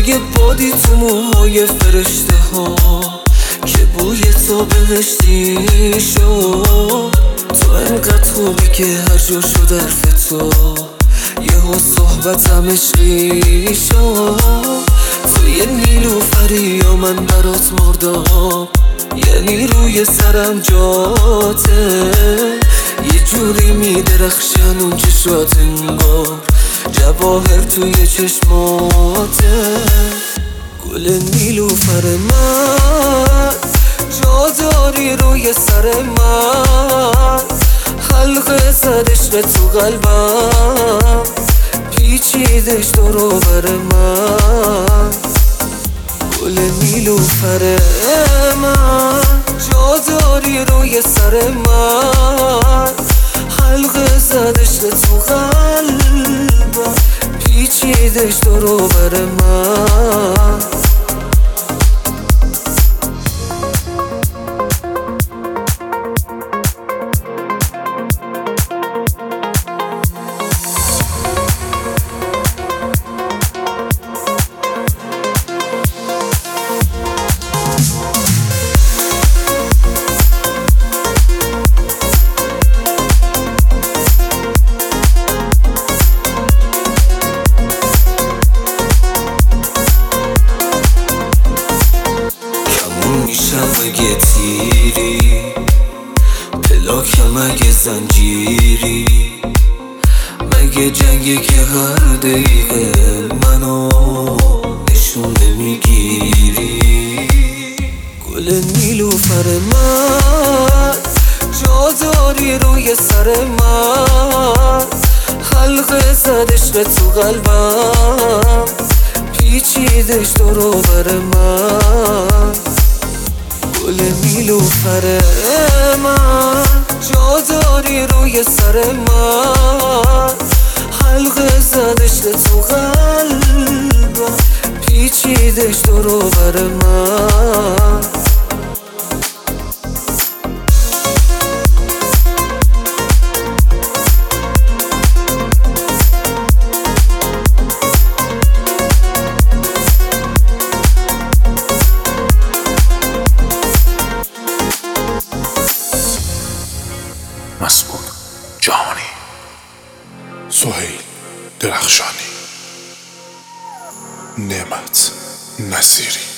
یه بادی تو موهای فرشته ها که بوی تو بهشتی شد. تو انقدر خوبی که هر جا شد حرف تو یهو صحبتم عشقی شد. تو یه نیلوفری یا من برات مردم، یعنی روی سرم جاته یه جوری میدرخشن اون چشات انگار جواهر توی چشماته. گل نیلوفر من جا داری روی سر من، حلقه زد عشق تو قلبم پیچیدش دور من. گل نیلوفر من جا داری روی سر من، حلقه زد عشق تو قلبم پیچیدش دور من. میشم اگه تیری، پلاکم اگه زنجیری، مگه جنگی که هر دقیقه منو نشون نمیگیری. گل نیلوفر من جا داری روی سر من، حلقه زد عشق تو قلبم پیچیدش دور من. گل نیلوفر من جا داری روی سر من، حلقه زد عشق تو قلبم پیچیدش دور من. مسعود جهانی، سهیل درخشانی، نعمت نصیری.